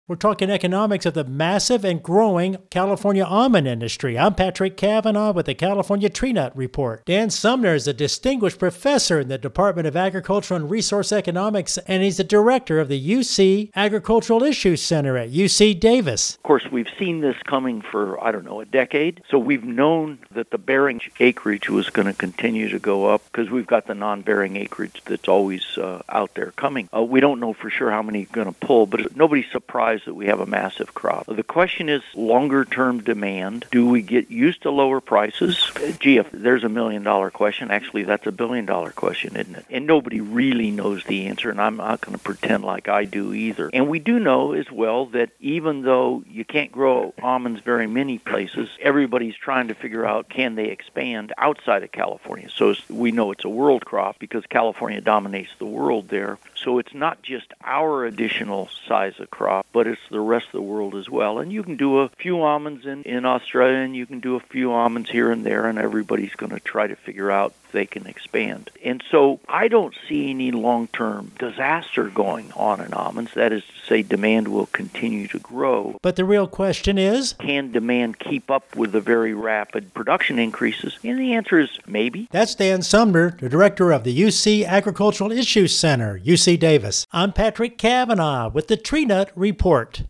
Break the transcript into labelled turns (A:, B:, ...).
A: We're talking economics of the massive and growing California almond industry. I'm Patrick Cavanaugh with the California Tree Nut Report. Dan Sumner is a distinguished professor in the Department of Agricultural and Resource Economics, and he's the director of the UC Agricultural Issues Center at UC Davis.
B: Of course, we've seen this coming for, a decade. So we've known that the bearing acreage was going to continue to go up because we've got the non-bearing acreage that's always out there coming. We don't know for sure how many are going to pull, but nobody's surprised that we have a massive crop. The question is longer-term demand. Do we get used to lower prices? Gee, if there's $1 million question, actually that's $1 billion question, isn't it? And nobody really knows the answer, and I'm not going to pretend like I do either. And we do know as well that even though you can't grow almonds very many places, everybody's trying to figure out can they expand outside of California. So we know it's a world crop because California dominates the world there. So it's not just our additional size of crop, but it's the rest of the world as well. And you can do a few almonds in Australia, and you can do a few almonds here and there, and everybody's going to try to figure out if they can expand. And so I don't see any long-term disaster going on in almonds. That is to say, demand will continue to grow.
A: But the real question is,
B: can demand keep up with the very rapid production increases? And the answer is maybe.
A: That's Dan Sumner, the director of the UC Agricultural Issues Center, UC Davis. I'm Patrick Cavanaugh with the Tree Nut Report.